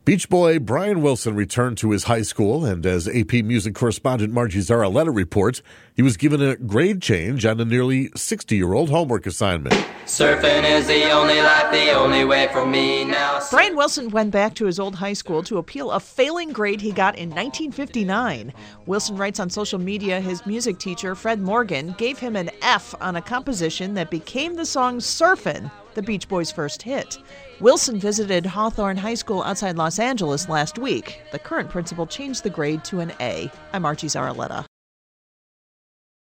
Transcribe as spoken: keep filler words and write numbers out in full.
Beach Boy Brian Wilson returned to his high school, and as A P Music correspondent Margie Zaraletta reports, he was given a grade change on a nearly sixty-year-old homework assignment. Surfing is the only life, the only way for me now. Brian Wilson went back to his old high school to appeal a failing grade he got in nineteen fifty-nine. Wilson writes on social media his music teacher, Fred Morgan, gave him an F on a composition that became the song Surfin', the Beach Boys' first hit. Wilson visited Hawthorne High School outside Los Angeles last week. The current principal changed the grade to an A. I'm Margie Zaraletta.